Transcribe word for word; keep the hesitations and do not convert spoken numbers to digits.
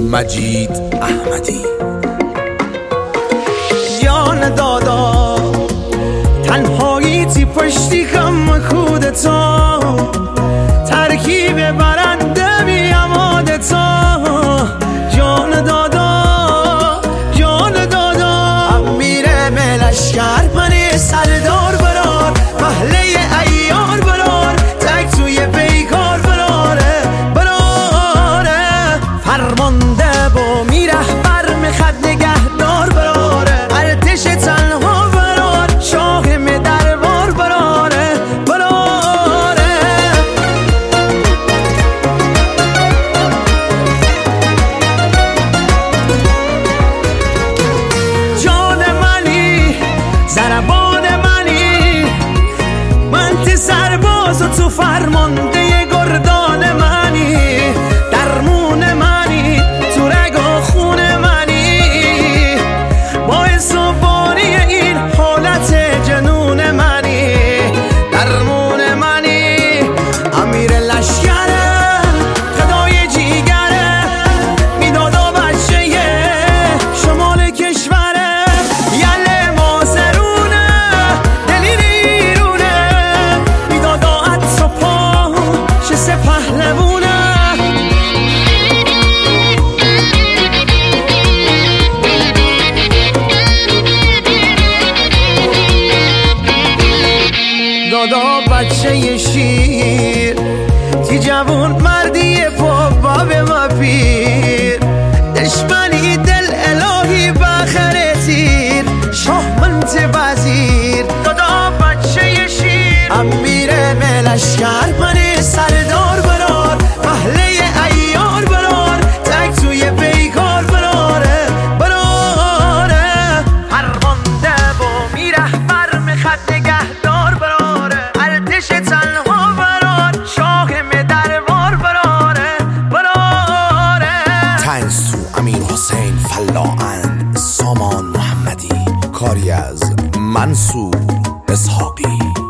مجید احمدی. جان دادا تنهاییتی پشتی کم خودتا، ترکیب برنده بی امادتا. جان دادا جان دادا امیر ملشکر منی سردار برار، محله ایار برار، تک توی بیکار براره براره. فرمانده با میرهبر میخد نگهدار براره، ارتش تنها برار، شاه می دربار براره براره. جان منی ضربان منی، من تی سرباز و تو فرمانده گردان منی، درمون منی تو رگ و خون منی، باعث و بانی این حالت جنون منی، درمون منی. امیر لشکره خدای جیگره، میدادا بچه شمال کشوره، یله مازرونه دلی نیرونه، میدادا عطر و پا شسه پهلوونه. دادا بچه شیر، تی جوون مردی بابا به ما پیر، دشمنی دل الهی بخره تیر، شاه منت وزیر. دادا بچه شیر امیر ملشکر منی سردار برار، محله ایار برار، تک توی بیکار براره براره. فرمانده با میرهبر میخد نگهدار براره، ارتش تنها برار، شاه می دربار براره براره. تنسو امیر حسین فلاند، سامان محمدی، کاری از منصور اسحاقی.